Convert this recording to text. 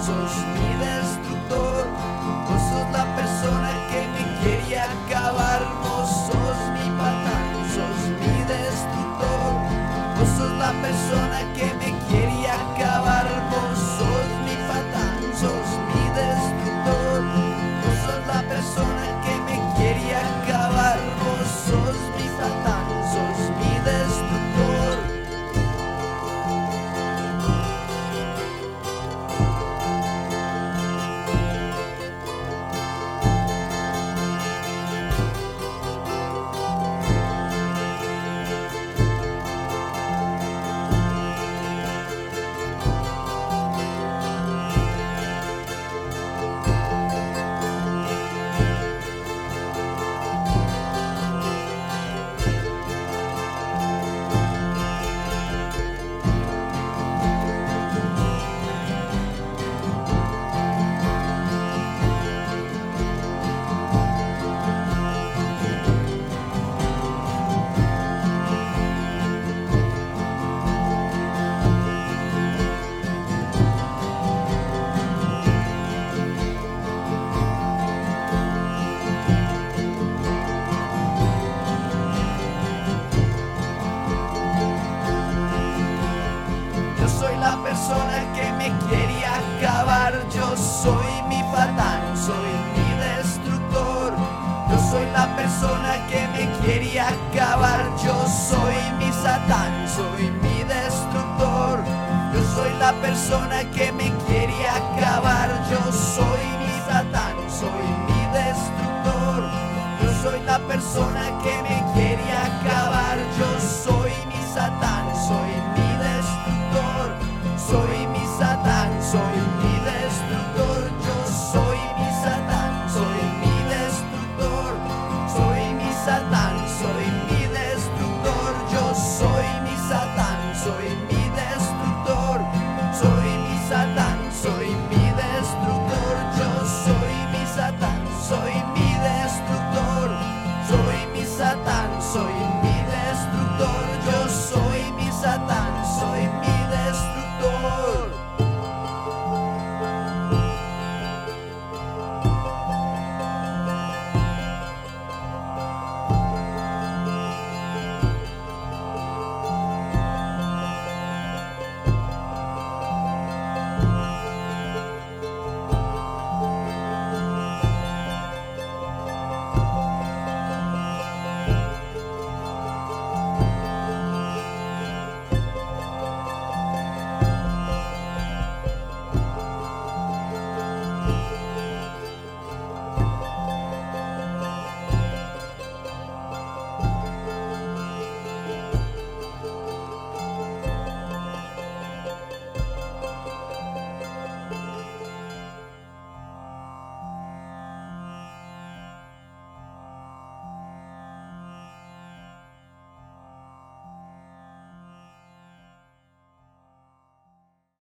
sos mi destructor. Vos sos la persona que me quiere acabar, vos sos mi patán, sos mi destructor. Vos sos la persona que me quiere acabar, vos sos mi patán, sos mi destructor. Vos sos la persona que me quiere acabar, vos sos mi patán, sos mi destructor. La persona que me quiere acabar, yo soy mi patán, soy mi destructor. Yo soy la persona que me quiere acabar, yo soy mi satán, soy mi destructor. Yo soy la persona que me quiere acabar, yo soy mi satán, soy mi destructor. Yo soy la persona que me